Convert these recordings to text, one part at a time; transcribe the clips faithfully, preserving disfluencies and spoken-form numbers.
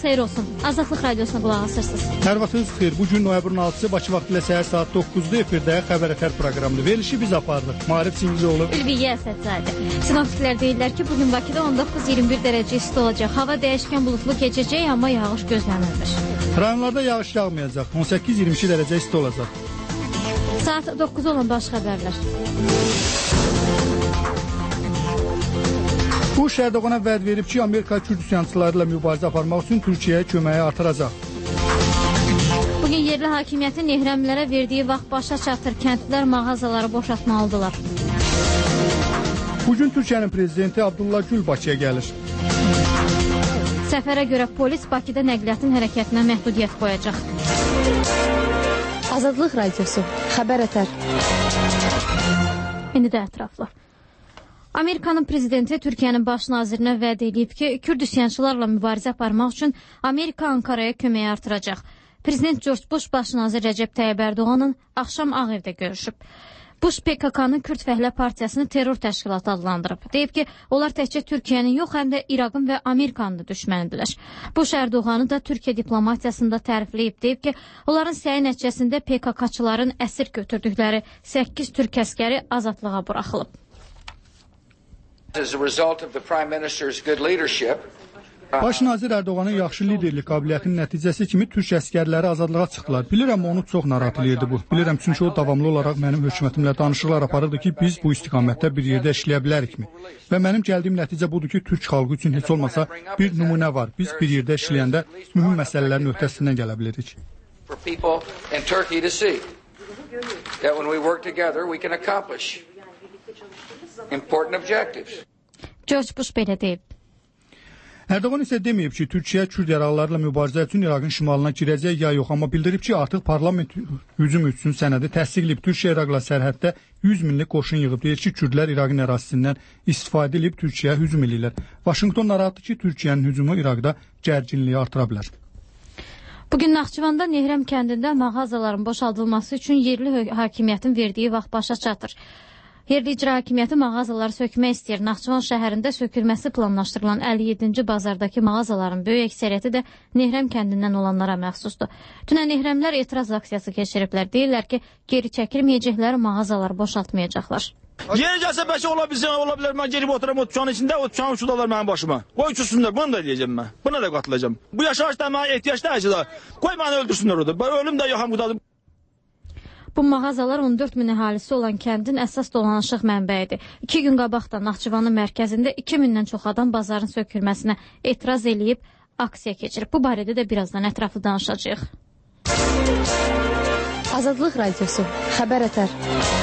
xeyir olsun. Azadlıq Radiosuna qulaq asırsınız. Hər vaxtınız xeyir. Bugün noyabrın altısı Bakı vaxtı ilə səhər saat doqquzda efirdə Xəbər Ətər proqramıdır. Verilişi biz apardıq. Maarif Çingizioğlu, Ülviyə Əsədzadə. Sinoptiklər deyirlər ki, bugün Bakıda on doqquz iyirmi bir dərəcə isti olacaq. Hava dəyişkən bulutlu keçəcək, amma yağış gözlənilir. Rayonlarda yağış yağmayacaq. on səkkiz iyirmi iki dərəcə isti olacaq. Saat doqquz olan baş xəbərlər. Bush Erdogana vəd verib ki, Amerika Kürd üsyançıları ilə mübarizə aparmaq üçün Türkiyəyə köməyi artıracaq. Bugün yerli hakimiyyətin ehrəmlərə verdiyi vaxt başa çatır. Kəndlilər mağazaları boşaltmalıdırlar. Bugün Türkiyənin prezidenti Abdullah Gül Bakıya gəlir. Səfərə görə polis Bakıda nəqliyyatın hərəkətinə məhdudiyyət qoyacaq. Azadlıq Radiosu, Xəbər Ətər. İndi də ətraflı. Amerikanın prezidenti Türkiyənin baş nazirinə vəd edib ki, Kürd üsyançılarla mübarizə aparmaq üçün Amerika Ankaraya köməyi artıracaq. Prezident George Bush baş nazir Rəcəb Tayyib Ərdoğanın axşam Ağ Evdə görüşüb. Bush P K K-nın Kürd Fəhlə Partiyasını terror təşkilatı adlandırıb. Deyib ki, onlar təkcə Türkiyənin yox, həm də İraqın və Amerikanın da düşmənidirlər. Bush Ərdoğanı da Türkiyə diplomatiyasında tərifləyib. Deyib ki, onların səyi nəticəsində P K K-çıların əsir götürdükləri səkkiz türk əskəri azadlığa buraxılıb. As a result of the Prime Minister's good leadership, Baş nazir Ərdoğanın yaxşı liderlik qabiliyyətinin nəticəsi kimi türk əskərləri azadlığa çıxdılar. Bilirəm, onu çox narahat edirdi bu. Bilirəm, çünki o davamlı olaraq mənim hökumətimlə danışıqlar aparırdı ki, biz bu istiqamətdə bir yerdə işləyə bilərikmi? Və mənim gəldiyim nəticə budur ki, türk xalqı üçün heç olmasa bir nümunə var. Biz bir yerdə işləyəndə mühüm məsələlərin öhdəsindən gələ bilirik. for people in Turkey to see that when we work together, we can accomplish important objectives. George Bush belə deyib. Ərdoğan isə deməyib ki, Türkiyə Kürd yaralılarla mübarizə üçün İraqın şimalına girəcək ya yox, amma bildirib ki, artıq parlament hücum üçün sənədi təsdiqləyib. Türkiyə İraqla sərhəddə yüz minlik qoşun yığıb. Deyir ki, Kürdlər İraqın ərazisindən istifadə edib Türkiyəyə hücum edirlər. Vaşinqton narahatdır ki, Türkiyənin hücumu İraqda gərginliyi artıra bilər. Bugün Naxçıvanda Nehrəm kəndində mağazaların boşaldılması üçün yerli hakimiyyətin verdiyi vaxt başa çatır. Yerli icra hakimiyyəti mağazaları sökmək istəyir. Naxçıvan şəhərində sökülməsi planlaşdırılan əlli yeddinci bazardakı mağazaların böyük əksəriyyəti də Nehrəm kəndindən olanlara məxsusdur. Dünən Nehrəmlər etiraz aksiyası keçiriblər. Deyirlər ki, geri çəkilməyəcəkləri mağazaları boşaltmayacaqlar. Yeri gəlsə bəlkə ola bilsin, ola bilər. Mən gelib oturam o dükkanın içində, o dükkanın uçudalar mənim başıma. Qoy uçursunlar, bunu da eləyəcəm mən. Buna da qatılacağım. Bu yaşayışda mənə ehtiyac deyəcək da. Qoy məni öldürsünlər orada. Ölüm də yoxam budadır. Bu mağazalar on dörd min əhalisi olan kəndin əsas dolanışıq mənbəyidir. İki gün qabaq da Naxçıvanın mərkəzində iki mindən çox adam bazarın sökülməsinə etiraz eləyib aksiya keçirib. Bu barədə də birazdan ətraflı danışacağıq. Azadlıq Radiosu, Xəbər Ətər.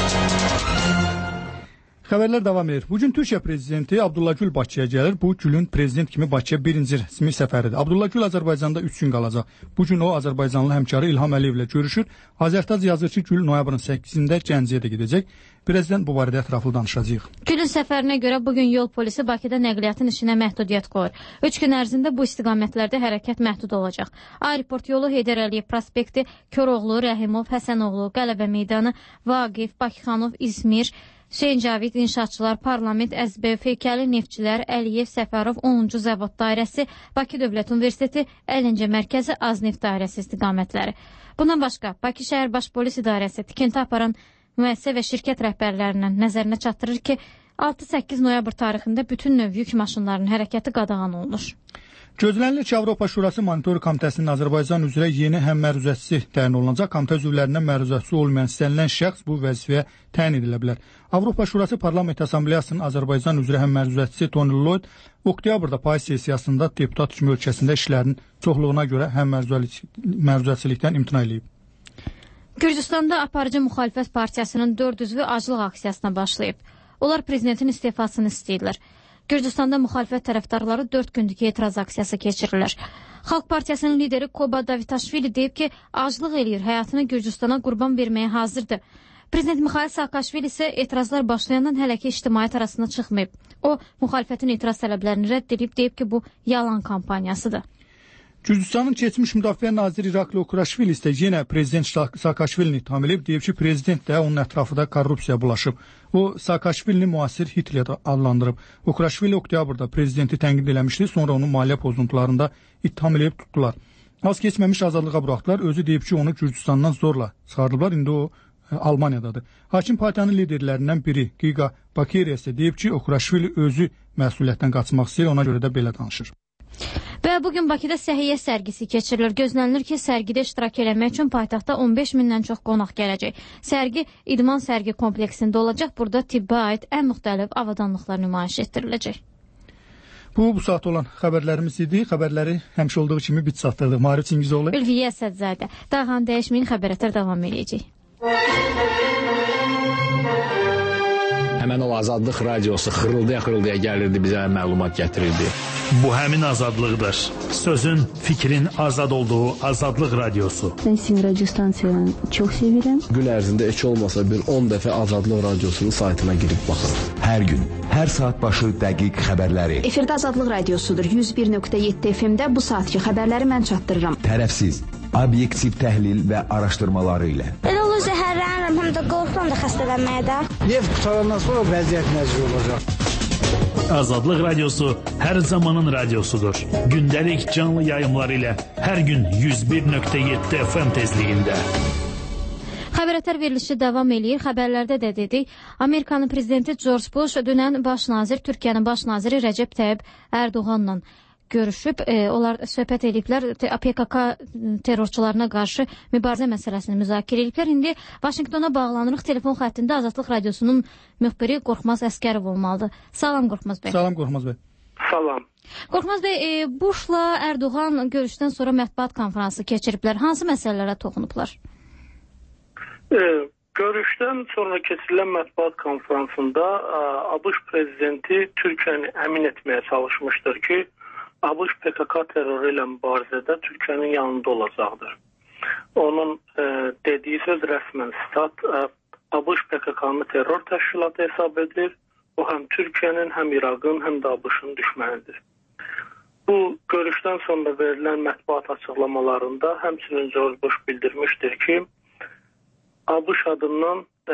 Xəbərlər davam edir. Bugün Türkiyə prezidenti Abdullah Gül Bakıya gəlir. Bu Gülün prezident kimi Bakıya birinci rəsmi səfəridir. Abdullah Gül Azərbaycanda üç gün qalacaq. Bugün o Azərbaycanlı həmkarı İlham Əliyevlə görüşür. Azərtac yazır ki, Gül noyabrın səkkizində Gəncəyə də gedəcək. Birazdan bu barədə ətraflı danışacağıq. Gülün səfərinə görə bugün yol polisi Bakıda nəqliyyatın işinə məhdudiyyət qoyur. Üç gün ərzində bu istiqamətlərdə hərəkət məhdud olacaq. Aeroport yolu, Heydər Əliyev prospekti, Koroğlu, Rəhimov, Həsənoğlu, Qələbə meydanı, Vaqif, Bakıxanov, İzmir, Hüseyn Cavid, İnşaatçılar, Parlament, Əz B F, Heykəli, Neftçilər, Əliyev, Səfərov, onuncu Zavod dairəsi, Bakı Dövlət Universiteti, Əlincə Mərkəzi, Azneft dairəsi istiqamətləri. Bundan başqa, Bakı Şəhər Baş Polis İdarəsi tikinti aparan müəssisə və şirkət rəhbərlərindən nəzərinə çatdırır ki, altı səkkiz noyabr tarixində bütün növ yük maşınlarının hərəkəti qadağan olunur. Gözlənilir ki, Avropa Şurası Monitorinq Komitəsinin Azərbaycan üzrə yeni həm məruzəçisi təyin olunacaq. Komitə üzvlərindən məruzəçisi olmayan istənilən şəxs bu vəzifəyə təyin edilə bilər. Avropa Şurası Parlament Assambleyasının Azərbaycan üzrə həm məruzəçisi Tony Lloyd oktyabrda payız sessiyasında deputat kimi ölkəsində işlərinin çoxluğuna görə həm məruzəçilikdən imtina edib. Gürcüstanda aparıcı müxalifət partiyasının dörd üzvü aclıq aksiyasına başlayıb. Onlar prezidentin istifasını istəyirlər. Gürcüstanda müxalifət tərəfdarları dörd gündük etiraz aksiyası keçirirlər. Xalq Partiyasının lideri Koba Davitaşvili deyib ki, aclıq eləyir, həyatını Gürcüstana qurban verməyə hazırdır. Prezident Mixail Saakashvili isə etirazlar başlayandan hələ ki ictimaiyyət arasına çıxmayıb. O, müxalifətin etiraz tələblərini rədd edib, deyib ki, bu yalan kampaniyasıdır. Gürcüstanın keçmiş müdafiə naziri İrakli Okuraşvili isə yenə prezident Saakashvilini itham edib, deyib ki, prezident də onun ətrafında korrupsiya bulaşıb. O, Saakashvilini müasir Hitler adlandırıb. Okuraşvili oktyabrda prezidenti tənqid eləmişdi, sonra onu maliyyə pozuntularında itham edib tutdular. Az keçməmiş azadlığa buraxdılar, özü deyib ki, onu Gürcüstandan zorla çıxardıblar, indi o Almaniyadadır. Hakim partiyanın liderlərindən biri Giga Bakeriya isə deyib ki, Okuraşvili özü məsuliyyətdən qaçmaq istəyir, ona görə də belə danışır. Və bugün Bakıda səhiyyə sərgisi keçirilir. Gözlənilir ki, sərgidə iştirak eləmək üçün paytaxtda on beş mindən çox qonaq gələcək. Sərgi İdman sərgi kompleksində olacaq. Burada tibbə aid ən müxtəlif avadanlıqlar nümayiş etdiriləcək. Bu, bu saat olan xəbərlərimiz idi. Xəbərləri həmişə olduğu kimi biz çatdırdıq. Maarif Çingizoğlu. Ülviyə Əsədzadə. Dağhan dəyişməyin, xəbərətər davam edəcək. Həmən o Azadlıq radiosu xırıldaya-xırıldaya gəlirdi, bizə məlumat gətirirdi. Bu həmin azadlıqdır. Sözün, fikrin azad olduğu Azadlıq radiosu. Ben sizin radyo stansiyanı çok severim. Gün ərzində heç olmasa bir on dəfə Azadlıq radiosunun saytına girib baxın. Hər gün, hər saat başı dəqiq xəbərləri. Efirdə Azadlıq radiosudur. yüz bir nöqtə yeddi F M-də bu saatki xəbərləri mən çatdırıram. Tərəfsiz, obyektiv təhlil və araşdırmaları ilə. Elə olur zəhərlənirəm, həm də qorxuram da xəstələnməyə də. Neft qutarandan sonra vəziyyət necə olacaq? Azadlıq radiosu hər zamanın radiosudur. Gündəlik canlı yayımlar ilə hər gün yüz bir nöqtə yeddi F M tezliyində. Xəbərətər verilişi davam eləyir. Xəbərlərdə də dedik, Amerikanın prezidenti George Bush dünən baş nazir, Türkiyənin baş naziri Rəcəb Tayyip Ərdoğanla görüşüb, e, onlar söhbət ediblər, P K K terrorçularına qarşı mübarizə məsələsini müzakirə ediblər. İndi Vaşinqtona bağlanırıq. Telefon xəttində Azadlıq radiosunun müxbiri Qorxmaz Əskərov olmalıdır. Salam Qorxmaz bəy. Salam Qorxmaz bəy. Salam. Qorxmaz bəy, e, Bushla Ərdoğan görüşdən sonra mətbuat konfransı keçiriblər. Hansı məsələlərə toxunublar? E, görüşdən sonra keçirilən mətbuat konfransında ABŞ prezidenti Türkiyəni əmin etməyə çalışmışdır ki, ABŞ P K K terroru ilə mübarizədə Türkiyənin yanında olacaqdır. Onun e, dediyi söz rəsmən stat, e, ABŞ P K K-nı terror təşkilatı hesab edir. O həm Türkiyənin, həm İraqın, həm də ABŞ-ın düşmənidir. Bu görüşdən sonra verilən mətbuat açıqlamalarında həmçinin George Bush bildirmişdir ki, ABŞ adından e,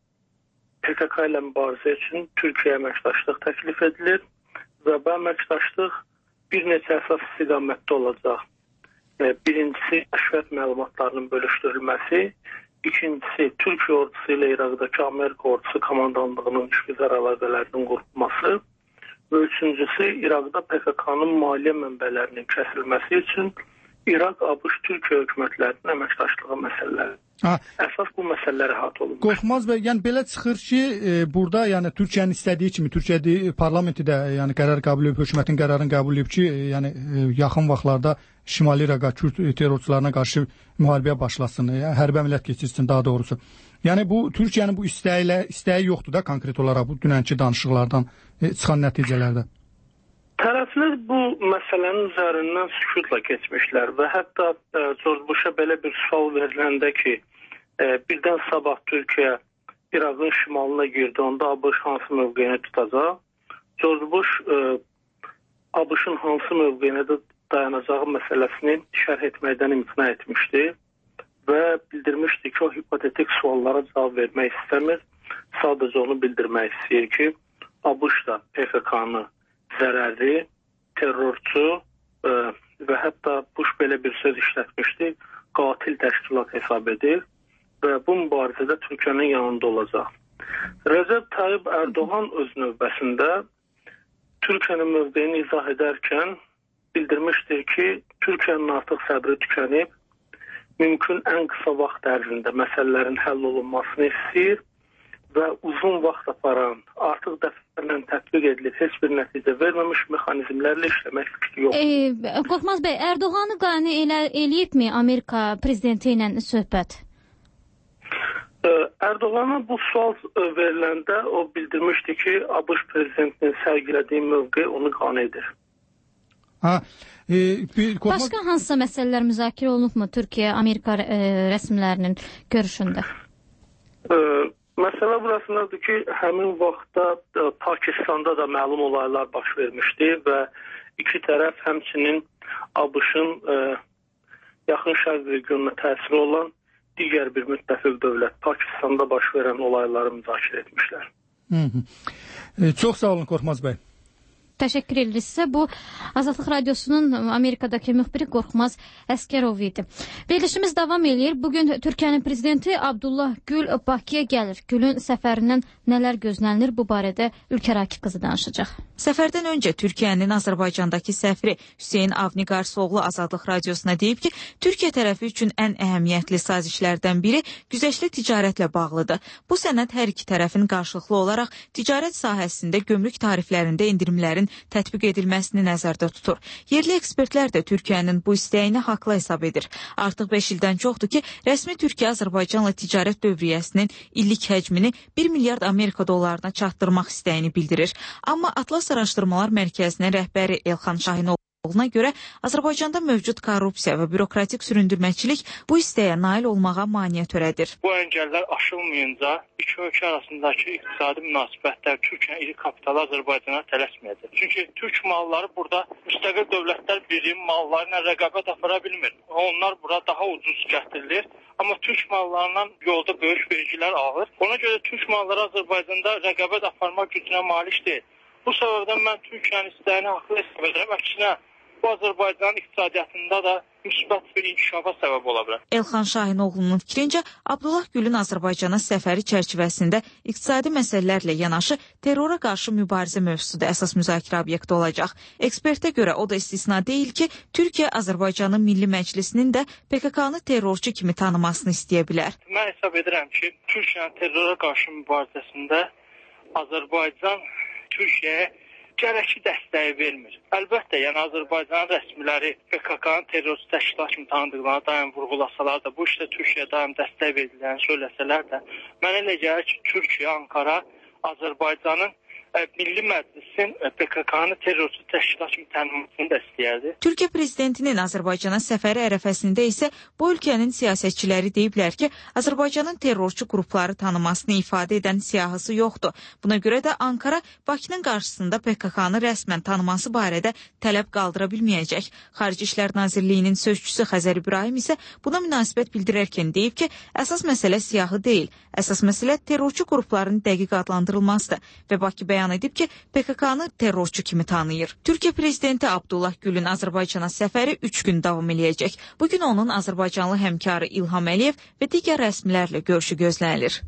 P K K ilə mübarizə üçün Türkiyəyə əməkdaşlıq təklif edilir və bu əməkdaşlıq bir neçə əsas istiqamətdə olacaq. E, birincisi, kəşfiyyat məlumatlarının bölüşdürülməsi, ikincisi, Türkiyə ordusu ilə İraqdakı Amerika ordusu komandanlığının işgüzar əlaqələrinin qurulması və üçüncüsü, İraqda P K K-nın maliyyə mənbələrinin kəsilməsi üçün İraq, ABŞ, Türkiyə hökumətlərinin əməkdaşlığı məsələləri. Ha. Əsas bu məsələlər əhat olunur. Qorxmaz bəy, yəni belə çıxır ki, e, burada yəni Türkiyənin istədiyi kimi Türkiyə parlamenti də yəni qərar qəbul edib, hökumətin qərarını qəbul edib ki, e, yəni e, yaxın vaxtlarda Şimali İraqa Kürt terrorçularına qarşı müharibəyə başlasın, yəni hərbi əməliyyat keçirsin daha doğrusu. Yəni bu Türkiyənin bu istəyi ilə istəyi yoxdur da konkret olaraq bu dünənki danışıqlardan e, çıxan nəticələrdə. Tərəflər bu məsələnin üzərindən sükutla keçmişlər və hətta e, George Bush'a belə bir sual veriləndə ki, e, birdən sabah Türkiyə İraqın şimalına girdi, onda ABŞ hansı mövqeyini tutacaq? George Bush e, ABŞ-ın hansı mövqeyinə də dayanacağı məsələsini şərh etməkdən imtina etmişdi və bildirmişdi ki, o hipotetik suallara cavab vermək istəmir. Sadəcə onu bildirmək istəyir ki, ABŞ da P K K-nı zərərli, terrorçu e, və hətta Bush belə bir söz işlətmişdi, qatil təşkilat hesab edir və bu mübarizədə Türkiyənin yanında olacaq. Rəcəb Tayyip Ərdoğan öz növbəsində Türkiyənin mövqeyini izah edərkən bildirmişdir ki, Türkiyənin artıq səbri tükənib, mümkün ən qısa vaxt ərzində məsələlərin həll olunmasını istəyir və uzun vaxt aparan, artıq dəfələrlə tətbiq edilib, heç bir nəticə verməmiş mexanizmlərlə işləmək fikri yoxdur. E, Qorxmaz bəy, Ərdoğanı qane elə, eləyibmi Amerika prezidenti ilə söhbət? E, Ərdoğana bu sual veriləndə o bildirmişdi ki, ABŞ prezidentinin sərgilədiyi mövqe onu qane edir. Ha, e, bir, Qorxmaz... Başqa hansısa məsələlər müzakirə olunubmu Türkiyə-Amerika e, rəsmilərinin görüşündə? E, Məsələ burasındadır ki, həmin vaxtda Pakistanda da məlum olaylar baş vermişdi və iki tərəf həmçinin ABŞ-ın e, yaxın şərq regionuna təsiri olan digər bir müttəfiq dövlət Pakistanda baş verən olayları müzakirə etmişlər. Hı -hı. E, çox sağ olun Qorxmaz bəy. Təşəkkür edirik sizə. Bu Azadlıq Radiosunun Amerikadakı müxbiri Qorxmaz Əskərov idi. Verilişimiz davam edir. Bugün Türkiyənin prezidenti Abdullah Gül Bakıya gəlir. Gülün səfərindən nələr gözlənilir? Bu barədə Ülkər Akif qızı danışacaq. Səfərdən öncə Türkiyənin Azərbaycandakı səfiri Hüseyn Avni Qarsoğlu Azadlıq Radiosuna deyib ki, Türkiyə tərəfi üçün ən əhəmiyyətli sazişlərdən biri güzəştli ticarətlə bağlıdır. Bu sənəd hər iki tərəfin qarşılıqlı olaraq ticarət sahəsində gömrük tariflərində endirimlərin tətbiq edilməsini nəzərdə tutur. Yerli ekspertlər də Türkiyənin bu istəyini haqlı hesab edir. Artıq beş ildən çoxdur ki, rəsmi Türkiyə Azərbaycanla ticarət dövriyyəsinin illik həcmini bir milyard Amerika dollarına çatdırmaq istəyini bildirir. Amma Atlas Araşdırmalar Mərkəzinin rəhbəri Elxan Şahinoğlu'na görə Azərbaycanda mövcud korrupsiya və bürokratik süründürməçilik bu istəyə nail olmağa maneə törədir. Bu əngəllər aşılmayınca iki ölkə arasındakı iqtisadi münasibətlər Türkiyə iri kapitalı Azərbaycana tələsməyəcək. Çünki Türk malları burada müstəqil dövlətlər birliyi malları ilə rəqabət apara bilmir. Onlar bura daha ucuz gətirilir. Amma Türk mallarından yolda böyük vergilər alır. Ona görə Türk malları Azərbaycanda rəqabət aparmaq gücünə malik deyil. Bu səbəbdən mən Türkiyənin istəyini haqlı hesab edirəm. Əksinə, bu Azərbaycanın iqtisadiyyatında da müsbət bir inkişafa səbəb ola bilər. Elxan Şahinoğlu'nun fikrincə, Abdullah Gülün Azərbaycana səfəri çərçivəsində iqtisadi məsələlərlə yanaşı terrora qarşı mübarizə mövzusu da əsas müzakirə obyekti olacaq. Ekspertə görə o da istisna deyil ki, Türkiyə Azərbaycanın Milli Məclisinin də P K K-nı terrorçu kimi tanımasını istəyə bilər. Mən hesab edirəm ki, Türkiyənin terrora qarşı mübarizəsində Azərbaycan Türkiyəyə gərəkli dəstəyi vermir. Əlbəttə, yəni Azərbaycanın rəsmiləri P K K-nın terrorist təşkilat kimi tanıdıqlarına daim vurğulasalar da, bu işdə Türkiyəyə daim dəstək verildilərini söyləsələr də, mənə elə gəlir ki, Türkiyə, Ankara Azərbaycanın Milli Məclisin P K K-nı terrorist təşkilat kimi tanımasını da istəyərdi. Türkiyə prezidentinin Azərbaycana səfəri ərəfəsində isə bu ölkənin siyasətçiləri deyiblər ki, Azərbaycanın terrorçu qrupları tanımasını ifadə edən siyahısı yoxdur. Buna görə də Ankara Bakının qarşısında P K K-nı rəsmən tanıması barədə tələb qaldıra bilməyəcək. Xarici İşlər Nazirliyinin sözçüsü Xəzər İbrahim isə buna münasibət bildirərkən deyib ki, əsas məsələ siyahı deyil, əsas məsələ terrorçu qrupların dəqiq adlandırılmasıdır və Bakı bəyan edib ki, P K K-nı terrorçu kimi tanıyır. Türkiyə prezidenti Abdullah Gülün Azərbaycana səfəri üç gün davam eləyəcək. Bugün onun Azərbaycanlı həmkarı İlham Əliyev və digər rəsmilərlə görüşü gözlənilir.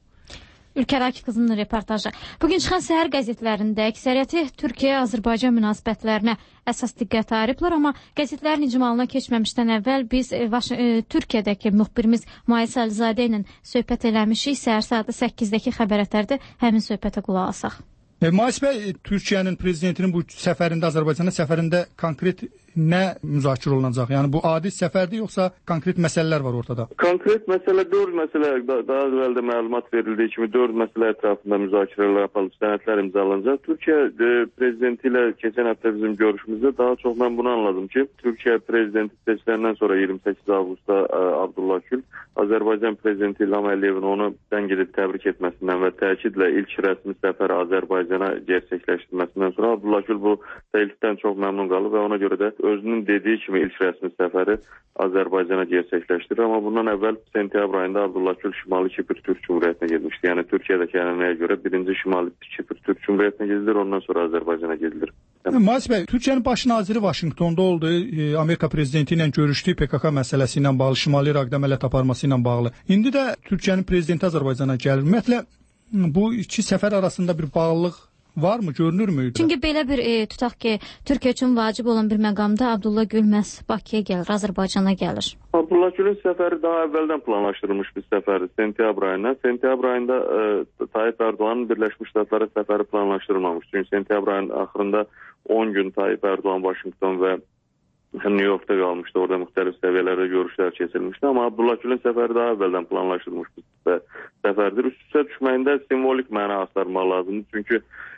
Ülkər Akif qızının reportajı. Bugün çıxan səhər qəzetlərində əksəriyyəti Türkiyə-Azərbaycan münasibətlərinə əsas diqqət ayırıblar, amma qəzetlərin icmalına keçməmişdən əvvəl biz e, Vaş e, Türkiyədəki müxbirimiz Mayis Əlizadə ilə söhbət eləmişik. Səhər saat səkkizdə xəbər ətərdə həmin söhbətə qulaq asaq. E, Mayis bəy, Türkiyənin prezidentinin bu səfərində, Azərbaycana səfərində konkret nə müzakirə olunacaq? Yəni bu adi səfərdir, yoxsa konkret məsələlər var ortada? Konkret məsələ dörd məsələ, daha əvvəl də məlumat verildiyi kimi dörd məsələ ətrafında müzakirələr yapılıb, sənədlər imzalanacaq. Türkiyə e, prezidenti ilə keçən həftə bizim görüşümüzdə daha çox mən bunu anladım ki, Türkiyə prezidenti seçiləndən sonra iyirmi səkkiz avqustda e, Abdullah Gül Azərbaycan prezidenti İlham Əliyevin onu dən gedib təbrik etməsindən və təkidlə ilk rəsmi səfəri Azərbaycana gerçəkləşdirməsindən sonra Abdullah Gül bu təklifdən çox məmnun qalıb və ona görə də özünün dediyi kimi ilk rəsmi səfəri Azərbaycana gerçəkləşdirir. Amma bundan əvvəl sentyabr ayında Abdullah Gül Şimali Kipr Türk Cumhuriyyətinə getmişdi. Yəni Türkiyədəki ənənəyə görə birinci Şimali Kipr Türk Cumhuriyyətinə gedilir, ondan sonra Azərbaycana gedilir. Mayis bəy, Türkiyənin baş naziri Vaşinqtonda oldu, e, Amerika prezidenti ilə görüşdü, P K K məsələsi ilə bağlı, Şimali İraqda əməliyyat aparması ilə bağlı. İndi də Türkiyənin prezidenti Azərbaycana gəlir. Ümumiyyətlə, bu iki səfər arasında bir bağlılıq varmı, görünürmü? Çünki belə bir e, tutaq ki, Türkiyə üçün vacib olan bir məqamda Abdullah Gül məhz Bakıya gəlir, Azərbaycana gəlir. Abdullah Gülün səfəri daha əvvəldən planlaşdırılmış bir səfərdir, sentyabr ayında. Sentyabr ayında e, Tayyip Erdoğan'ın Birləşmiş Ştatlara səfəri planlaşdırılmamış. Çünki sentyabr ayının axırında on gün Tayyip Erdoğan Vaşinqton və New York'ta qalmışdı. Orada müxtəlif səviyyələrdə görüşlər keçirilmişdi. Amma Abdullah Gülün səfəri daha əvvəldən planlaşdırılmış bir səfərdir. Üst-üstə düşməyində simvolik məna astarmaq lazımdır. Çünki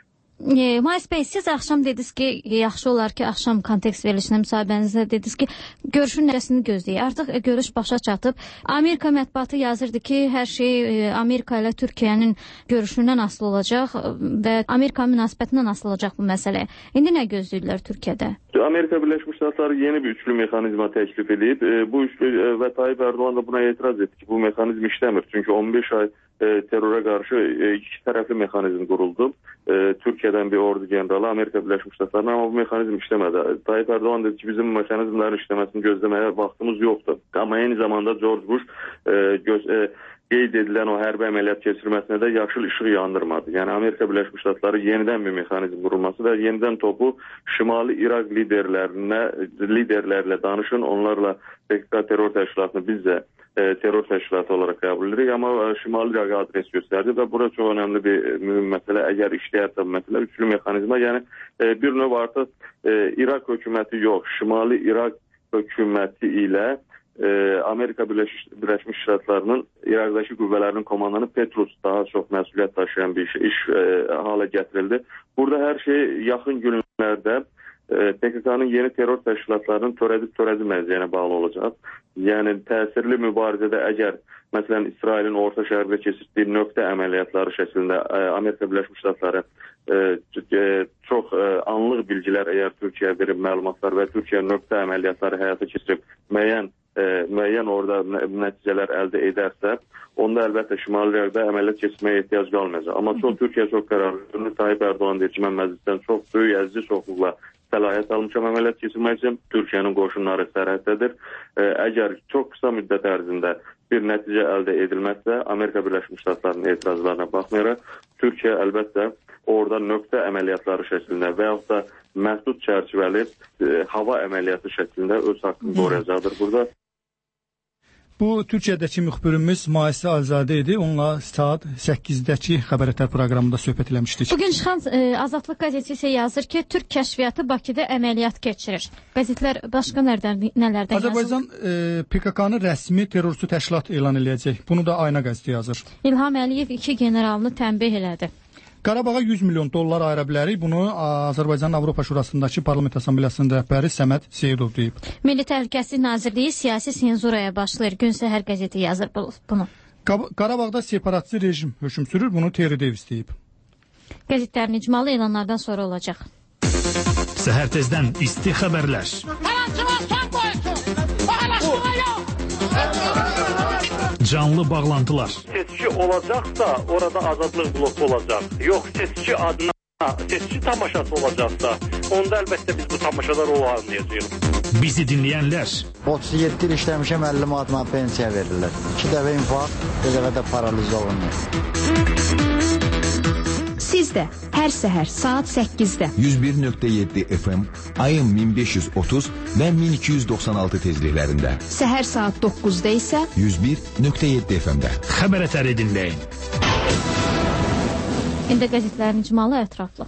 E, Mayis bəy, siz axşam dediniz ki, yaxşı olar ki, axşam kontekst verilişinə müsahibənizdə dediniz ki, görüşün nəticəsini gözləyək. Artıq e, görüş başa çatıb. Amerika mətbuatı yazırdı ki, hər şey e, Amerika ilə Türkiyənin görüşündən asılı olacaq və Amerika münasibətindən asılı olacaq bu məsələ. İndi nə gözləyirlər Türkiyədə? Amerika Birleşmiş Ştatları yeni bir üçlü mekanizma teklif edib. E, bu üçlü e, ve Tayyip Erdoğan da buna etiraz etti ki bu mekanizm işlemir. Çünkü on beş ay e, teröre karşı e, iki taraflı mekanizm kuruldu. E, Türkiye'den bir ordu generalı Amerika Birleşmiş Ştatları'na ama bu mekanizm işlemedi. Tayyip Erdoğan dedi ki bizim mekanizmlerin işlemesini gözlemeye vaktimiz yoktu. Ama aynı zamanda George Bush e, göz, e, qeyd edilən o hərbi əməliyyat keçirməsinə də yaşıl işıq yandırmadı. Yəni Amerika Birləşmiş Ştatları yenidən bir mexanizm qurulması və yenidən topu Şimali İraq liderlərinə, liderlərlə danışın, onlarla P K K terror təşkilatını biz də e, terror təşkilatı olaraq qəbul edirik, amma e, Şimali İraqa adres göstərdi və bura çox önəmli bir mühüm məsələ. Əgər işləyərsə bu məsələ üçlü mexanizma, yəni e, bir növ artıq e, İraq hökuməti yox, Şimali İraq hökuməti ilə Ee, Amerika Birleşmiş, Birleşmiş Ştatlarının İraqdakı qüvvələrinin komandanı Petrus daha çox məsuliyyət daşıyan bir iş, iş e, hala gətirildi. Burada hər şey yaxın günlərdə e, P K K'nın yeni terror təşkilatlarının törədib törədilməyəcəyinə bağlı olacaq. Yəni təsirli mübarizədə əgər məsələn İsrailin Orta Şərqdə keçirdiyi nöqtə əməliyyatları şəklində e, Amerika Birleşmiş Ştatları e, e, çox e, anlıq bilgilər əgər Türkiyəyə verib məlumatlar və Türkiyə nöqtə əməliyyatları həyata keçirib müəyyən E, müəyyən orada nəticələr əldə edərsə, onda əlbəttə Şimali İraqda əməliyyat keçirməyə ehtiyac qalmayacaq. Amma çox Türkiyə çox qərarlı. Tayyip Erdoğan deyir ki, mən məclisdən çox böyük əziz çoxluqla səlahiyyət almışam əməliyyat keçirmək üçün. Türkiyənin qoşunları sərhəddədir. E, əgər çox qısa müddət ərzində bir nəticə əldə edilməzsə, Amerika Birləşmiş Ştatlarının etirazlarına baxmayaraq, Türkiyə əlbəttə orada nöqtə əməliyyatları şəklində və yaxud da məhdud çərçivəli e, hava əməliyyatı şəklində öz haqqını qoruyacaqdır burada. Bu Türkiyədəki müxbirimiz Müaysə Alizadə idi. Onunla saat səkkizdə xəbərətər proqramında söhbət eləmişdik. Bugün çıxan e, Azadlıq qəzeti isə yazır ki, Türk kəşfiyyatı Bakıda əməliyyat keçirir. Qəzetlər başqa nələrdən, nələrdən yazır? Azərbaycan e, P K K'nı rəsmi terrorçu təşkilat elan eləyəcək. Bunu da Ayna qəzeti yazır. İlham Əliyev iki generalını tənbih elədi. Qarabağa yüz milyon dollar ayıra bilərik. Bunu Azərbaycanın Avropa Şurasındakı Parlament Assambleyasının rəhbəri Səməd Seyidov deyib. Milli Təhlükəsizlik Nazirliyi siyasi senzuraya başlayır. Gün Səhər qəzeti yazır bunu. Qarabağda separatçı rejim hökm sürür. Bunu T R D istəyib. Qəzetlərin icmalı elanlardan sonra olacaq. Səhər tezdən isti xəbərlər. Canlı bağlantılar. Seçki olacaqsa orada azadlıq bloku olacaq. Yox, seçki adına seçki tamaşası olacaqsa onda əlbəttə biz bu tamaşalar o anlayacağıq. Bizi dinləyənlər. otuz yeddi il işləmişəm, əlli manat pensiya verirlər. İki dəfə infarkt, bir dəfə də paraliz olunur. Siz də hər səhər saat səkkizdə yüz bir nöqtə yeddi F M, ayın min beş yüz otuz və min iki yüz doxsan altı tezliklərində. Səhər saat doqquzda isə yüz bir nöqtə yeddi F M-də. Xəbərətəri dinləyin. İndi qəzetlərin icmalı ətraflı.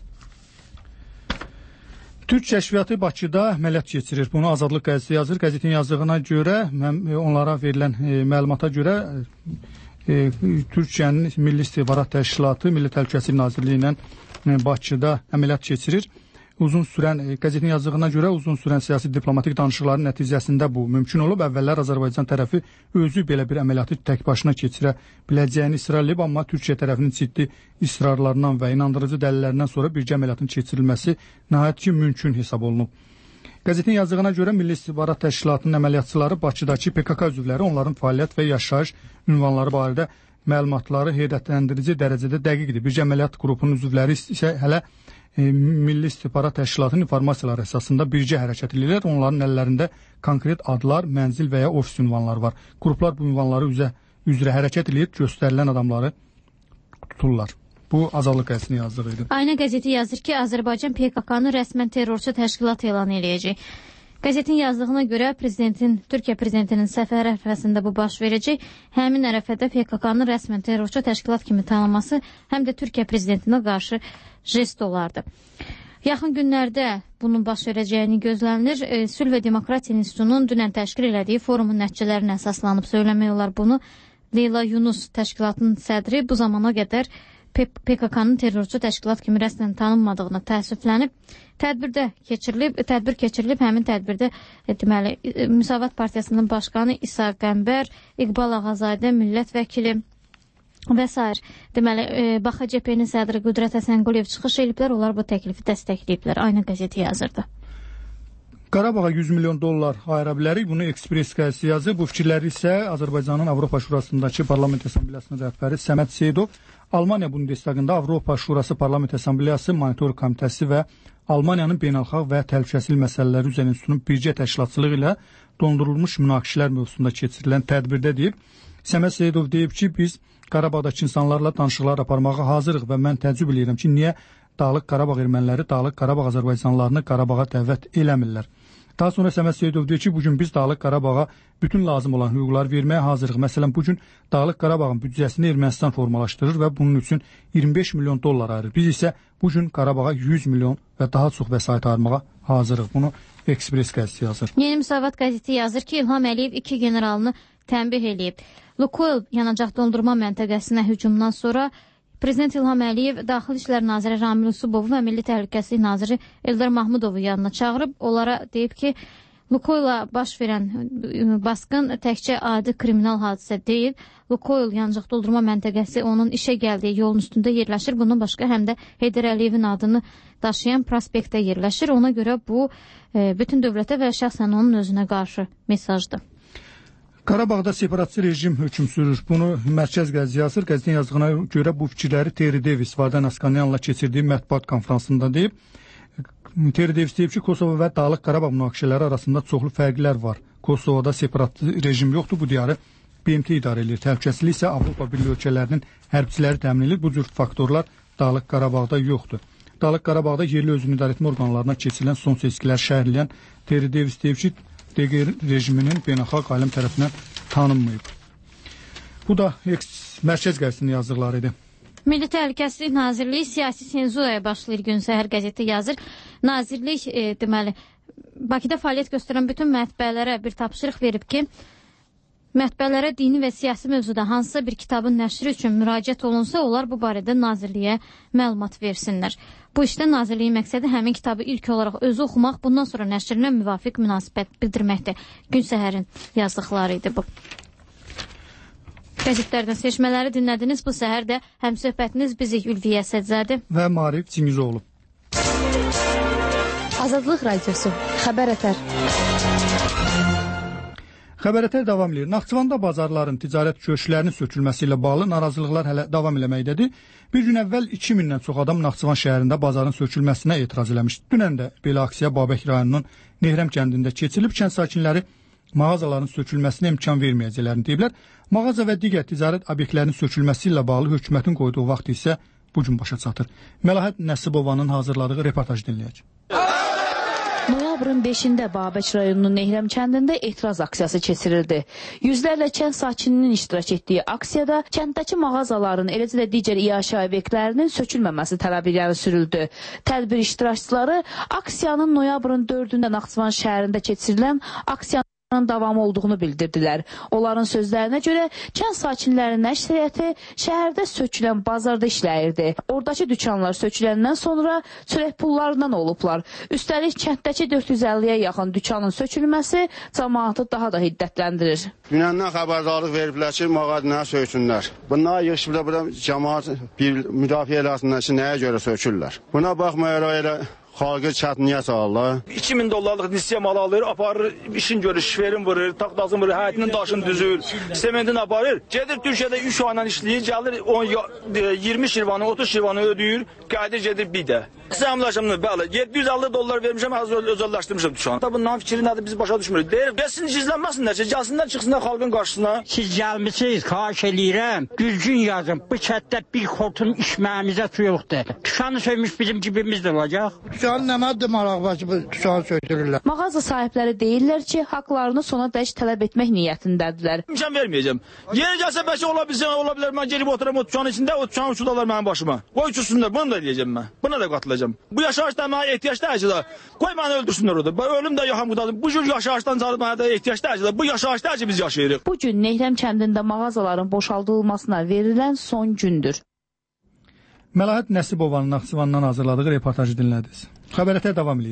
Türk kəşfiyyatı Bakıda əməliyyat keçirir. Bunu Azadlıq qəzeti yazır. Qəzetin yazdığına görə, onlara verilən e, məlumata görə e, Türkiyənin Milli İstihbarat Təşkilatı Milli Təhlükəsizlik Nazirliyi ilə e, Bakıda əməliyyat keçirir. Uzun sürən, e, qəzetin yazdığına görə uzun sürən siyasi diplomatik danışıqların nəticəsində bu mümkün olub. Əvvəllər Azərbaycan tərəfi özü belə bir əməliyyatı tək başına keçirə biləcəyini israr edib, amma Türkiyə tərəfinin ciddi israrlarından və inandırıcı dəlillərindən sonra birgə əməliyyatın keçirilməsi nəhayət ki mümkün hesab olunub. Qəzetin yazdığına görə Milli İstihbarat Təşkilatının əməliyyatçıları Bakıdakı P K K üzvləri onların fəaliyyət və yaşayış ünvanları barədə məlumatları heyrətləndirici dərəcədə dəqiqdir. Birgə əməliyyat qrupunun üzvləri isə hələ e, Milli İstihbarat Təşkilatının informasiyaları əsasında birgə hərəkət edirlər. Onların əllərində konkret adlar, mənzil və ya ofis ünvanları var. Qruplar bu ünvanları üzə, üzrə hərəkət edir, göstərilən adamları tuturlar. Bu Azadlıq qəzetinin yazdığı idi. Ayna qəzeti yazır ki, Azərbaycan P K K'nı rəsmən terrorçu təşkilat elan eləyəcək. Qəzetin yazdığına görə prezidentin, Türkiyə prezidentinin səfər ərəfəsində bu baş verəcək. Həmin ərəfədə P K K'nı rəsmən terrorçu təşkilat kimi tanıması həm də Türkiyə prezidentinə qarşı jest olardı. Yaxın günlərdə bunun baş verəcəyini gözlənilir. E, Sülh və Demokratiya İnstitutunun dünən təşkil elədiyi forumun nəticələrinə əsaslanıb söyləmək olar bunu. Leyla Yunus təşkilatının sədri bu zamana qədər P K K'nın terrorçu təşkilat kimi rəsmən tanınmadığına təəssüflənib. Tədbirdə keçirilib, tədbir keçirilib, həmin tədbirdə e, deməli Müsavat Partiyasının başqanı İsa Qəmbər, İqbal Ağazadə, millət vəkili və s. Deməli, e, Baxa C P-nin sədri Qüdrət Həsənquliyev çıxış ediblər, onlar bu təklifi dəstəkləyiblər. Ayna qəzeti yazırdı. Qarabağa yüz milyon dollar ayıra bilərik. Bunu Ekspres qəzetəsi yazır. Bu fikirləri isə Azərbaycanın Avropa Şurasındakı Parlament Assambleyasının rəhbəri Səməd Seyidov, Almaniya Bundestagında Avropa Şurası Parlament Assambleyası Monitorinq Komitəsi və Almaniyanın Beynəlxalq və Təhlükəsizlik Məsələləri üzrə İnstitutunun birgə təşkilatçılığı ilə dondurulmuş münaqişələr mövzusunda keçirilən tədbirdə deyib. Səməd Seyidov deyib ki, biz Qarabağdakı insanlarla danışıqlar aparmağa hazırıq və mən təəccüb edirəm ki, niyə Dağlıq Qarabağ erməniləri Dağlıq Qarabağ Azərbaycanlılarını Qarabağa dəvət eləmirlər. Daha sonra Səməd Seyidov deyir ki, bugün biz Dağlıq Qarabağa bütün lazım olan hüquqları verməyə hazırıq. Məsələn, bugün Dağlıq Qarabağın büdcəsini Ermənistan formalaşdırır və bunun üçün iyirmi beş milyon dollar ayırır. Biz isə bugün Qarabağa yüz milyon və daha çox vəsait ayırmağa hazırıq. Bunu Ekspres qəzetəsi yazır. Yeni Müsavat qəzeti yazır ki, İlham Əliyev iki generalını tənbih eləyib. Lukoil yanacaq dondurma məntəqəsinə hücumdan sonra Prezident İlham Əliyev Daxili İşlər Naziri Ramil Usubovu və Milli Təhlükəsizlik Naziri Eldar Mahmudovu yanına çağırıb. Onlara deyib ki, Lukoil'a baş verən basqın təkcə adi kriminal hadisə deyil. Lukoil yanacaq doldurma məntəqəsi onun işə gəldiyi yolun üstündə yerləşir. Bundan başqa həm də Heydər Əliyevin adını daşıyan prospektdə yerləşir. Ona görə bu bütün dövlətə və şəxsən onun özünə qarşı mesajdır. Qarabağda separatçı rejim hökm sürür. Bunu Mərkəz qəzetəsi yazır. Qəzetin yazdığına görə bu fikirləri Terry Davis Vardan Askanyanla keçirdiyi mətbuat konfransında deyib. Terry Davis deyib ki, Kosovo və Dağlıq Qarabağ münaqişələri arasında çoxlu fərqlər var. Kosovada separatçı rejim yoxdur. Bu diyarı B M T idarə edir. Təhlükəsizlik isə Avropa Birliyi ölkələrinin hərbçiləri təmin edir. Bu cür faktorlar Dağlıq Qarabağda yoxdur. Dağlıq Qarabağda yerli özünü idarə etmə orqanlarına keçirilən son seçkilər şərhləyən Terry Davis deyib ki, D G rejiminin beynəlxalq aləm tərəfindən tanınmayıb. Bu da Mərkəz qəzetinin yazdıqları idi. Milli Təhlükəsizlik Nazirliyi siyasi senzuraya başlayır. Gün Səhər qəzeti yazır. Nazirlik e, deməli Bakıda fəaliyyət göstərən bütün mətbəələrə bir tapşırıq verib ki, mətbəələrə dini və siyasi mövzuda hansısa bir kitabın nəşri üçün müraciət olunsa, onlar bu barədə Nazirliyə məlumat versinlər. Bu işdə Nazirliyin məqsədi həmin kitabı ilk olaraq özü oxumaq, bundan sonra nəşrinə müvafiq münasibət bildirməkdir. Gün Səhərin yazdıqları idi bu. Qəzetlərdən seçmələri dinlədiniz. Bu səhər də həmsöhbətiniz bizi Ülviyə Sədzadə və Marif Cingizoğlu. Azadlıq Radiosu, Xəbər Ətər. Xəbər Ətər davam edir. Naxçıvanda bazarların ticarət köşklərinin sökülməsi ilə bağlı narazılıqlar hələ davam eləməkdədir. Bir gün əvvəl iki mindən çox adam Naxçıvan şəhərində bazarın sökülməsinə etiraz eləmişdi. Dünən də belə aksiya Babək rayonunun Nehrəm kəndində keçirilib. Kənd sakinləri mağazaların sökülməsinə imkan verməyəcəklərini deyiblər. Mağaza və digər ticarət obyektlərinin sökülməsi ilə bağlı hökumətin qoyduğu vaxt isə bu gün başa çatır. Məlahət Nəsibovanın hazırladığı reportaj dinləyək. Noyabrın beşində Babək rayonunun Nehrəm kəndində etiraz aksiyası keçirildi. Yüzlərlə kənd sakininin iştirak etdiyi aksiyada kənddəki mağazaların, eləcə də digər iaşə obyektlərinin sökülməməsi tələbi irəli sürüldü. Tədbir iştirakçıları aksiyanın noyabrın dördündə Naxçıvan şəhərində keçirilən aksiyanın davamı olduğunu bildirdilər. Onların sözlərinə görə kənd sakinlərinin əksəriyyəti şəhərdə sökülən bazarda işləyirdi. Oradakı dükanlar söküləndən sonra çörək pullarından olublar. Üstəlik kənddəki dörd yüz əlliyə yaxın dükanın sökülməsi cəmaatı daha da hiddətləndirir. Dünəndən xəbərdarlıq veriblər ki, mağazaları söksünlər. Bunlar yığışıblar, bura cəmaat bir müdafiə eləsinlər ki, nəyə görə sökürlər. Buna baxmayaraq elə xalqı çətinliyə salırlar. iki min dollarlıq nisiyə mal alır, aparır, işin görür, şverin vurur, taxtasını vurur, həyətinin daşını düzür, sementin aparır. Gedir Türkiyədə üç ayla işləyir, gəlir on, iyirmi şirvanı, otuz şirvanı ödəyir, qayıdır gedir bir də. Qısa əmlaşımını, bəli, yeddi yüz əlli dollar vermişəm, özəlləşdirmişəm düşan. Bunların fikri nədir, biz başa düşmürük. Deyir, gəlsin gizlənməsinlər ki, gəlsinlər, çıxsınlar xalqın qarşısına. Siz gəlmişsiniz, xahiş eləyirəm, düzgün yazın, bu çətdə bir xortum içməyimizə su yoxdur. Tuşanı söymüş bizim cibimizdə olacaq. Tuşanı nə mədə maraq var ki, bu tuşanı söydürürlər. Mağaza sahibləri deyirlər ki, haqlarını sona dək tələb etmək niyyətindədirlər. İmkan verməyəcəm. Yeri gəlsə bəlkə ola bilsin, ola bilər, mən gelib oturam o tuşanın içində, o tuşanı uçudalar mənim başıma. Qoy uçursunlar, bunu da eləyəcəm mən. Buna da qatılacağım. Bu yaşayışda mənə ehtiyac dəyəcək. Qoy məni öldürsünlər orada. Ölüm də yaxam qutadır. Bu cür yaşayışdan canı mənə də ehtiyac dəyəcək. Bu yaşayışda ki biz yaşayırıq. Bu gün Nehrəm kəndində mağazaların boşaldılmasına verilən son gündür. Məlahət Nəsibovanın Naxçıvandan hazırladığı reportajı dinlədiniz. Xəbər Ətər davam edir.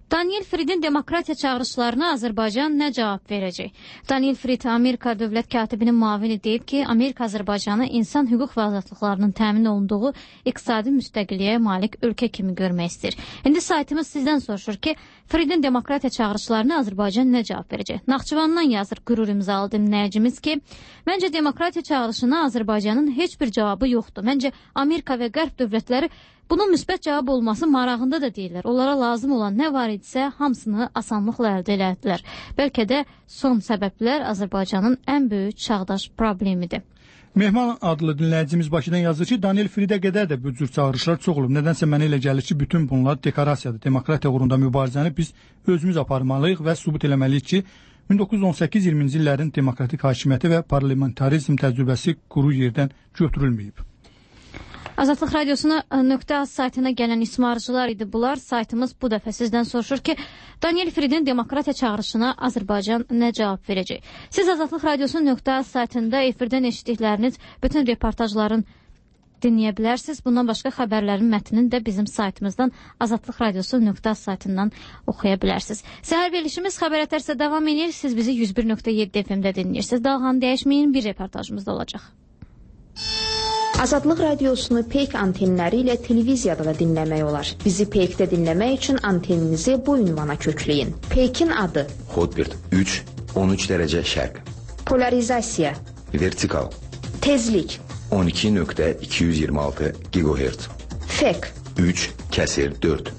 Daniel Fridin demokratiya çağırışlarına Azərbaycan nə cavab verəcək? Daniel Frid Amerika dövlət katibinin müavini deyib ki, Amerika Azərbaycanı insan hüquq və azadlıqlarının təmin olunduğu iqtisadi müstəqilliyə malik ölkə kimi görmək istəyir. İndi saytımız sizdən soruşur ki, Fridin demokratiya çağırışlarına Azərbaycan nə cavab verəcək? Naxçıvandan yazır qürur imzalı dinləyicimiz ki, məncə demokratiya çağırışına Azərbaycanın heç bir cavabı yoxdur. Məncə Amerika və Qərb dövlətləri bunun müsbət cavab olması marağında da deyirlər. Onlara lazım olan nə var idisə, hamısını asanlıqla əldə elədilər. Bəlkə də son səbəblər Azərbaycanın ən böyük çağdaş problemidir. Mehman adlı dinləyicimiz Bakıdan yazır ki, Daniel Fridə qədər də bu cür çağırışlar çox olub. Nədənsə mənə elə gəlir ki, bütün bunlar dekorasiyadır. Demokratiya uğrunda mübarizəni biz özümüz aparmalıyıq və sübut eləməliyik ki, min doqquz yüz on səkkiz iyirminci illərin demokratik hakimiyyəti və parlamentarizm təcrübəsi quru yerdən götürülməyib. Azadlıq Radiosuna .az saytına gələn ismarıcılar idi bunlar. Saytımız bu dəfə sizdən soruşur ki, Daniel Fridin demokratiya çağırışına Azərbaycan nə cavab verəcək? Siz Azadlıq Radiosu .az saytında efirdən eşitdikləriniz bütün reportajların dinləyə bilərsiniz. Bundan başqa xəbərlərin mətnini də bizim saytımızdan Azadlıq Radiosu .az saytından oxuya bilərsiniz. Səhər verilişimiz xəbər ətərsə davam edir. Siz bizi yüz bir nöqtə yeddi F M-də dinləyirsiniz. Dalğanı dəyişməyin, bir reportajımız da olacaq. Azadlıq Radiosunu Peyk antenləri ilə televiziyada da dinləmək olar. Bizi Peykdə dinləmək üçün anteninizi bu ünvana kökləyin. Peykin adı Hotbird üç on üç dərəcə şərq. Polarizasiya Vertikal Tezlik on iki nöqtə iki yüz iyirmi altı gigahertz. Fek üç kəsir dörd.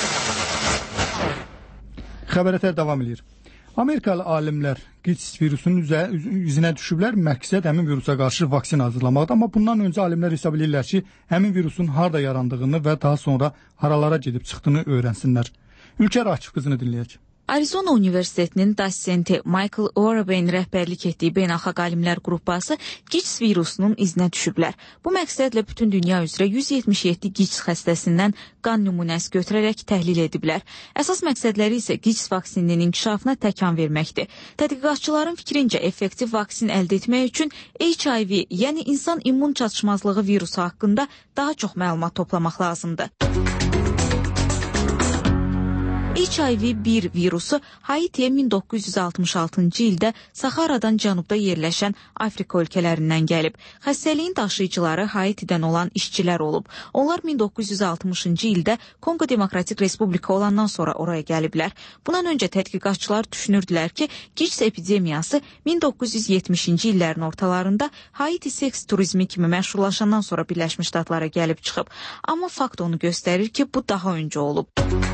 Xəbərətər davam edir. Amerikalı alimlər QİÇS virusunun üzə, izinə düşüblər, məqsəd həmin virusa qarşı vaksin hazırlamaqda. Amma bundan öncə alimlər hesab edirlər ki, həmin virusun harda yarandığını və daha sonra haralara gedib çıxdığını öyrənsinlər. Ülkər Akif qızını dinləyək. Arizona Universitetinin dosenti Michael Orabeyn rəhbərlik etdiyi beynəlxalq alimlər qrupası QİÇS virusunun izinə düşüblər. Bu məqsədlə bütün dünya üzrə yüz yetmiş yeddi QİÇS xəstəsindən qan nümunəsi götürərək təhlil ediblər. Əsas məqsədləri isə QİÇS vaksininin inkişafına təkan verməkdir. Tədqiqatçıların fikrincə effektiv vaksin əldə etmək üçün H I V, yəni insan immun çatışmazlığı virusu haqqında daha çox məlumat toplamaq lazımdır. H I V bir virusu Haitiyə min doqquz yüz altmış altıncı ildə Saxaradan cənubda yerləşən Afrika ölkələrindən gəlib. Xəstəliyin daşıyıcıları Haitidən olan işçilər olub. Onlar min doqquz yüz altmışıncı ildə Kongo Demokratik Respublika olandan sonra oraya gəliblər. Bundan öncə tədqiqatçılar düşünürdülər ki, QİÇS epidemiyası min doqquz yüz yetmişinci illərin ortalarında Haiti seks turizmi kimi məşhurlaşandan sonra Birləşmiş Ştatlara gəlib çıxıb. Amma fakt onu göstərir ki, bu daha öncə olub.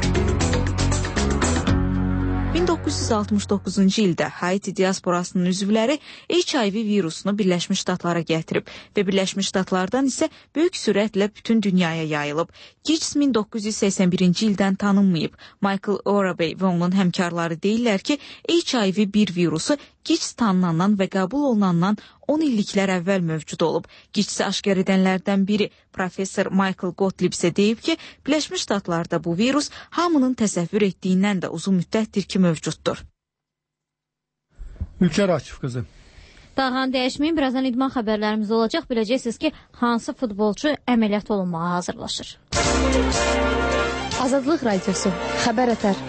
min doqquz yüz altmış doqquzuncu ildə Haiti diasporasının üzvləri H I V virusunu Birləşmiş Ştatlara gətirib və Birləşmiş Ştatlardan isə böyük sürətlə bütün dünyaya yayılıb. QİÇS min doqquz yüz səksən birinci ildən tanınmayıb. Michael Orabey və onun həmkarları deyirlər ki, H I V bir virusu QİÇS tanınandan və qəbul olunandan on illiklər əvvəl mövcud olub. QİÇS-i aşkar edənlərdən biri professor Michael Gottlieb isə deyib ki, Birləşmiş Ştatlarda bu virus hamının təsəvvür etdiyindən də uzun müddətdir ki, mövcuddur. Ülkər Akif qızı. Dalğanı dəyişməyin, birazdan idman xəbərlərimiz olacaq. Biləcəksiniz ki, hansı futbolçu əməliyyat olunmağa hazırlaşır. Azadlıq Radiosu, xəbər ətər.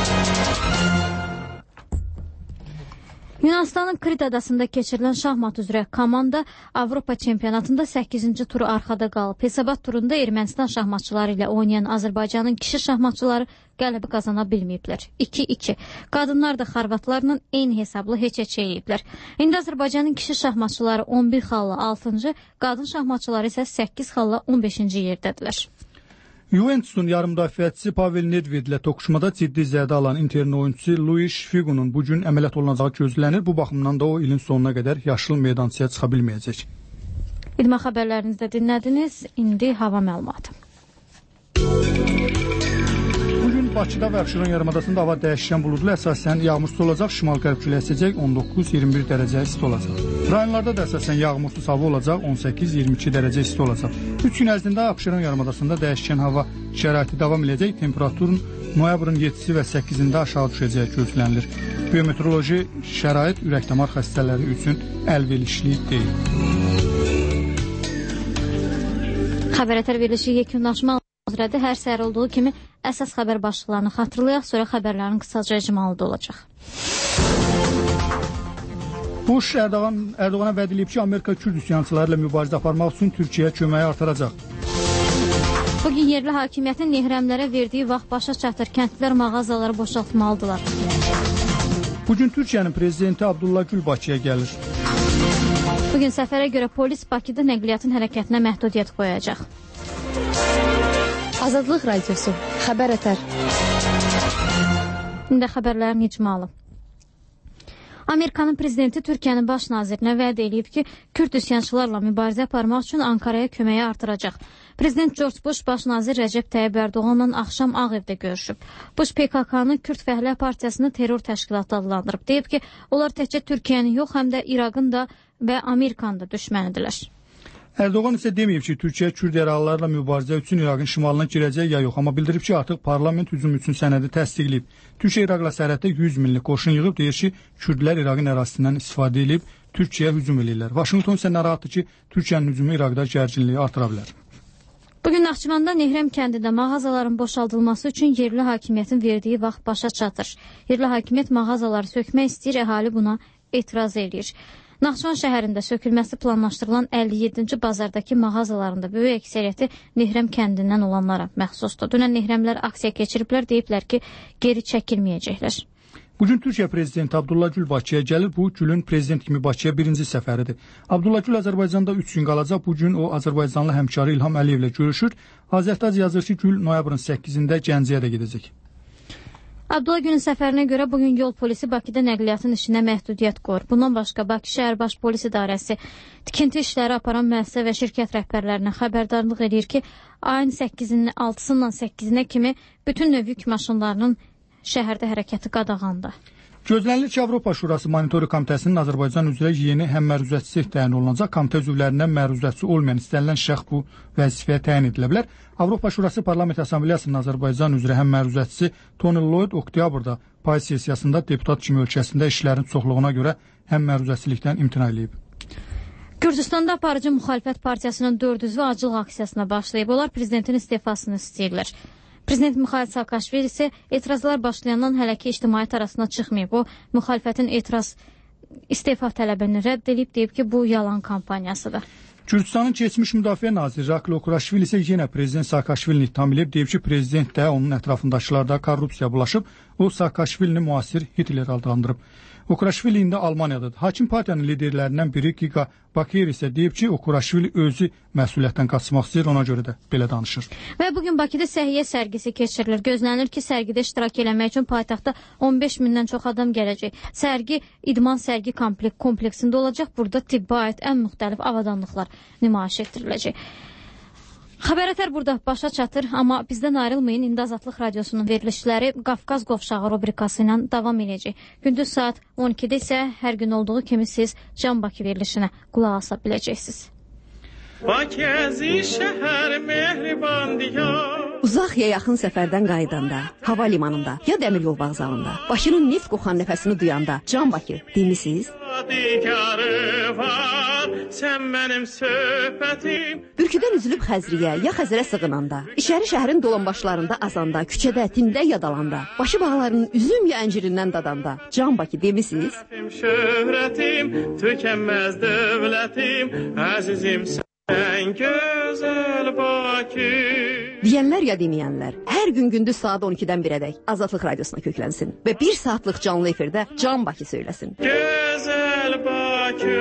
Yunanistanın Krit adasında keçirilən şahmat üzrə komanda Avropa çempionatında səkkizinci turu arxada qalıb. Hesabat turunda Ermənistan şahmatçıları ilə oynayan Azərbaycanın kişi şahmatçıları qələbi qazana bilməyiblər. iki iki. Qadınlar da xorvatlarla eyni hesablı heç-heç eləyiblər. İndi Azərbaycanın kişi şahmatçıları on bir xalla altıncı, qadın şahmatçıları isə səkkiz xalla on beşinci yerdədirlər. Juventus'un yarımdafiəçisi Pavel Nedved ilə toqquşmada ciddi zədə alan Interin oyuncusu Luis Figo'nun bugün əməliyyat olunacağı gözlənir. Bu baxımdan da o ilin sonuna qədər yaşıl meydançaya çıxa bilməyəcək. İdman xəbərlərinizdə dinlədiniz. İndi hava məlumatı. Bugün Bakıda və Abşeron yarımadasında hava dəyişkən buludlu, əsasən yağmursuz olacaq, şimal-qərb küləyi əsəcək, on doqquz iyirmi bir dərəcə isti olacaq. Rayonlarda da əsasən yağmursuz hava olacaq, on səkkiz iyirmi iki dərəcə isti olacaq. üç gün ərzində Abşeron yarımadasında dəyişkən hava şəraiti davam edəcək, temperaturun noyabrın yeddisi və səkkizində aşağı düşəcəyi gözlənilir. Biometeoroloji şərait ürək-damar xəstələri üçün əlverişli deyil. Xəbər ətər verilişi yekunlaşma üzrədir. Hər səhər olduğu kimi əsas xəbər başlıqlarını xatırlayaq, sonra xəbərlərin qısaca icmalı da olacaq. Bush Erdoğan, Erdoğan'a vəd edib ki, Amerika Kürd üsyançıları ilə mübarizə aparmaq üçün Türkiyəyə köməyi artıracaq. Bugün yerli hakimiyyətin nehrəmlərə verdiyi vaxt başa çatır. Kəndlilər mağazaları boşaltmalıdırlar. Bugün Türkiyənin prezidenti Abdullah Gül Bakıya gəlir. Bugün səfərə görə polis Bakıda nəqliyyatın hərəkətinə məhdudiyyət qoyacaq. Azadlıq Radiosu, xəbər ətər. İndi xəbərlərin icmalı. Amerikanın prezidenti Türkiyənin baş nazirinə vəd edib ki, Kürd üsyançılarla mübarizə aparmaq üçün Ankaraya köməyi artıracaq. Prezident George Bush baş nazir Rəcəb Tayyib Erdoğanla axşam Ağ Evdə görüşüb. Bush P K K-nı Kürd Fəhlə Partiyasını terror təşkilatı adlandırıb. Deyib ki, onlar təkcə Türkiyənin yox, həm də İraqın da və Amerikanın da düşmənidirlər. Erdoğan isə deməyib ki, Türkiyə Kürd ərazilərlə mübarizə üçün İraqın şimalına girəcək ya yox, amma bildirib ki, artıq parlament hücum üçün sənədi təsdiqləyib. Türkiyə İraqla sərhəddə yüz minlik qoşun yığıb, deyir ki, Kürdlər İraqın ərazisindən istifadə edib Türkiyəyə hücum edirlər. Vaşinqton isə narahatdır ki, Türkiyənin hücumu İraqda gərginliyi artıra bilər. Bugün Naxçıvanda Nehrəm kəndində mağazaların boşaldılması üçün yerli hakimiyyətin verdiyi vaxt başa çatır. Yerli hakimiyyət mağazaları sökmək istəyir, əhali buna etiraz edir. Naxçıvan şəhərində sökülməsi planlaşdırılan əlli yeddinci bazardakı mağazalarında böyük əksəriyyəti Nehrəm kəndindən olanlara məxsusdur. Dünən Nehrəmlər aksiya keçiriblər, deyiblər ki, geri çəkilməyəcəklər. Bugün Türkiyə prezidenti Abdullah Gül Bakıya gəlir. Bu, Gülün prezident kimi Bakıya birinci səfəridir. Abdullah Gül Azərbaycanda üç gün qalacaq. Bugün o, Azərbaycanlı həmkarı İlham Əliyevlə görüşür. Azərtac yazır ki, Gül noyabrın səkkizində Gəncəyə də gedəcək. Abdullah Gülün səfərinə görə bugün yol polisi Bakıda nəqliyyatın işinə məhdudiyyət qoyur. Bundan başqa Bakı şəhər baş polis idarəsi tikinti işləri aparan müəssisə və şirkət rəhbərlərinə xəbərdarlıq edir ki, ayın səkkizinin altısından səkkizinə kimi bütün növ yük maşınlarının şəhərdə hərəkəti qadağandır. Gözlənilir ki, Avropa Şurası Monitorinq Komitəsinin Azərbaycan üzrə yeni həmməruzətçisi təyin olunacaq. Komitə üzvlərindən məruzətçi olmayan istənilən şəxs bu vəzifəyə təyin edilə bilər. Avropa Şurası Parlament Assambleyasının Azərbaycan üzrə həmməruzətçisi Tony Lloyd oktyabrda pay sessiyasında deputat kimi ölkəsində işlərin çoxluğuna görə həmməruzətçilikdən imtina edib. Gürcüstanda aparıcı müxalifət partiyasının dörd üzvü acılıq aksiyasına başlayıb. Onlar prezidentin istifasını istəyirlər. Prezident Mixail Saakashvili isə etirazlar başlayandan hələ ki ictimaiyyət arasına çıxmayıb. O, müxalifətin etiraz istefa tələbini rədd edib, deyib ki, bu yalan kampaniyasıdır. Gürcüstanın keçmiş müdafiə naziri Rakli Okuraşvili isə yenə prezident Saakashvilini ittiham edib, deyib ki, prezident də onun ətrafındakılar da korrupsiya bulaşıb. O, Saakashvilini müasir Hitler adlandırıb. Okuraşvili indi Almanyadadır. Hakim partiyanın liderlərindən biri Giga Bakiyev isə deyib ki, Okuraşvili özü məsuliyyətdən qaçmaq istəyir, ona görə də belə danışır. Və bugün Bakıda səhiyyə sərgisi keçirilir. Gözlənilir ki, sərgidə iştirak eləmək üçün paytaxtda on beş mindən çox adam gələcək. Sərgi idman sərgi kompleksində olacaq. Burada tibbə aid ən müxtəlif avadanlıqlar nümayiş etdiriləcək. Xəbərətər burada başa çatır, amma bizdən ayrılmayın. İndi Azadlıq Radiosunun verilişləri Qafqaz Qovşağı rubrikası ilə davam edəcək. Gündüz saat on ikidə isə hər gün olduğu kimi siz Can Bakı verilişinə qulaq asa biləcəksiniz. Bakızi şəhər mehriban diyar. Uzaq ya yaxın səfərdən qayıdanda, hava limanında ya dəmir yol vağzalında, Bakının neft qoxan nəfəsini duyanda Can Bakı demisiniz? Sən mənim söhbətim. Bürküdən üzülüb Xəzriyə ya Xəzərə sığınanda, İçəri şəhərin dolanbaşlarında azanda, küçədə, tində yadalanda, başı bağlarının üzüm ya əncirindən dadanda Can Bakı demisiniz? Şöhrətim, tükənməz dövlətim, əzizim sən gözəl Bakı. Deyənlər ya deməyənlər, hər gün gündüz saat on ikidən birədək Azadlıq Radiosuna köklənsin və bir saatlıq canlı efirdə Can Bakı söyləsin. Gözəl Bakı.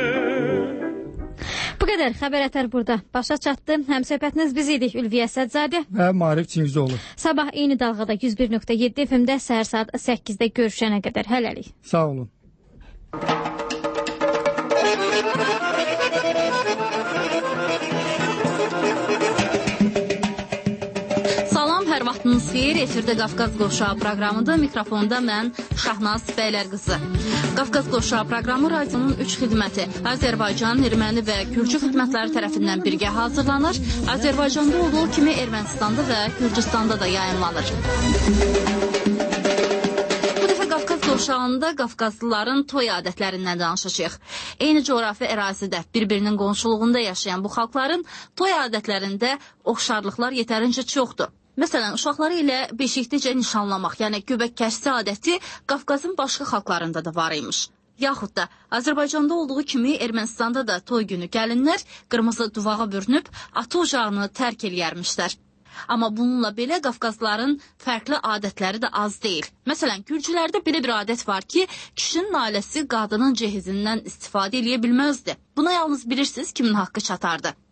Bu qədər xəbərətər burada başa çatdı. Həmsöhbətiniz biz idik Ülviyə Sədzadə və Marif Çingizoğlu. Sabah eyni dalğada yüz bir nöqtə yeddi F M-də səhər saat səkkizdə görüşənə qədər hələlik. Sağ olun. Hər vaxtınız xeyir, efirdə Qafqaz Qovşağı proqramıdır. Mikrofonda mən Şahnaz Bəylərqızı. Qafqaz Qovşağı proqramı radionun üç xidməti Azərbaycan, Erməni və Gürcü xidmətləri tərəfindən birgə hazırlanır. Azərbaycanda olduğu kimi Ermənistanda və Gürcüstanda da yayınlanır. Bu dəfə Qafqaz Qovşağında Qafqazlıların toy adətlərindən danışacağıq. Eyni coğrafi ərazidə bir-birinin qonşuluğunda yaşayan bu xalqların toy adətlərində oxşarlıqlar yetərincə çoxdur. Məsələn, uşaqları ilə beşikdəcə nişanlamaq, yəni göbək kəsdi adəti Qafqazın başqa xalqlarında da var imiş. Yaxud da Azərbaycanda olduğu kimi Ermənistanda da toy günü gəlinlər qırmızı duvağa bürünüb atı ocağını tərk eləyərmişlər. Amma bununla belə Qafqazların fərqli adətləri də az deyil. Məsələn, Gürcülərdə belə bir adət var ki, kişinin ailəsi qadının cehizindən istifadə eləyə bilməzdi. Buna yalnız bilirsiniz kimin haqqı çatardı.